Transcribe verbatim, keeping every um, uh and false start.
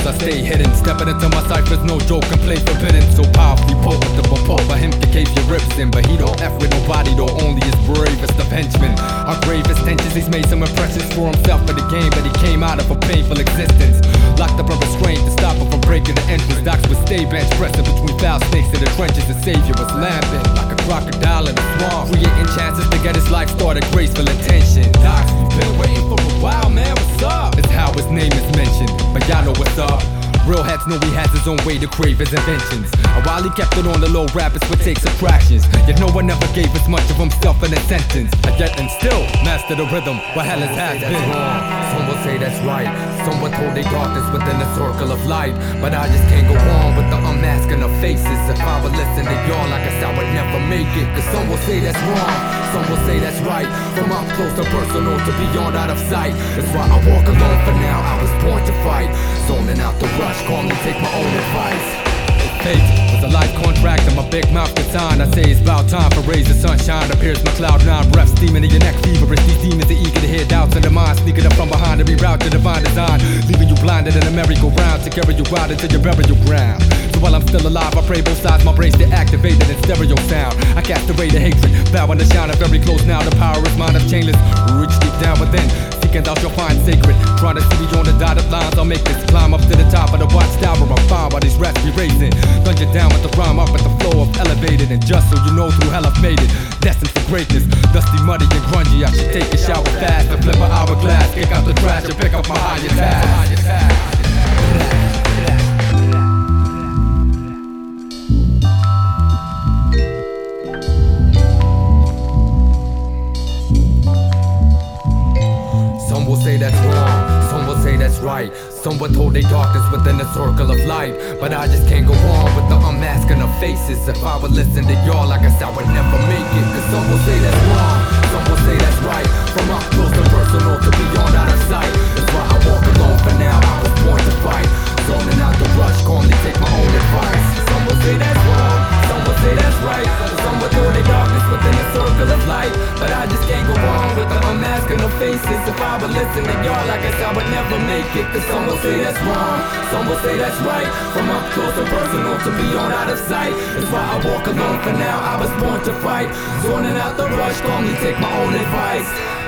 I stay hidden. Stepping into my ciphers, no joke, and play forbidden. So powerfully potent, the pop for him to cave your ribs in. But he don't F with nobody, though, only his bravest of henchmen. Our gravest tensions, he's made some impressions for himself for the game, but he came out of a painful existence. Locked up and restrained to stop him from breaking the entrance. Docs would stay bench pressing between foul snakes in the trenches. The savior was lambing like a crocodile in the swamp, creating chances to get his life started, graceful intention. Docs, we've been waiting for a while, man, what's up? It's how his name is mentioned, but y'all know what's up. Real heads know he has his own way to crave his inventions. And while he kept it on the low, rappers would take subtractions. Yet no one ever gave as much of himself in a sentence. And yet and still master the rhythm, what hell has has been wrong. Some will say that's right, some will hold their darkness within the circle of light. But I just can't go on with the unmasking of faces. If I would listen to y'all, I guess I would never make it. Cause some will say that's wrong, some will say that's right. From up close to personal to beyond out of sight. That's why I walk alone for now, I was born to fight. Zoning out the rush, call me, take my own advice. Fate was a life contract and my big mouth gets on. I say it's about time for rays of sunshine. Appears my cloud nine breath steaming in your neck feverish. These demons are eager to hear doubts in the mind, sneaking up from behind to reroute to divine design, leaving you blinded in a merry-go-round to carry you out into your burial ground. So while I'm still alive, I pray both sides my brains get activated in stereo sound. I cast away the hatred, bowing to shine. I'm very close now. The power is mine, of chainless. Reach deep down within, seeking out your find sacred. Trying to see on the dotted lines, I'll make this climb up to the top of the watchtower. I'm fine while these rats be racing. Dungeon down with the rhyme up at the flow of elevated. And just so you know, through hell I've made it, destined for greatness. Dusty, muddy, and grungy, I should take a shower fast and flip an hourglass, kick out the trash and pick up my higher task. Some will say that's wrong, some will say that's right. Some will hold their darkness within the circle of light. But I just can't go on with the unmasking of faces. If I would listen to y'all, I guess I would never make it. Cause some will say that's wrong, some will say that's right. From up close and personal to beyond out of sight. That's why I walk alone for now, I was born to fight. Zoning out the rush, call me, take my own advice. Some will say that's wrong, some will say that's right. Some will hold their darkness within the circle of light. But I just can't go on with the unmasking of faces. If I would listen to y'all, I guess I would never make it. Cause some will say that's wrong, some will say that's right. From up close and personal to beyond out of sight. That's why I walk alone for now, I was born to fight. Zoning out the rush, call me, take my own advice.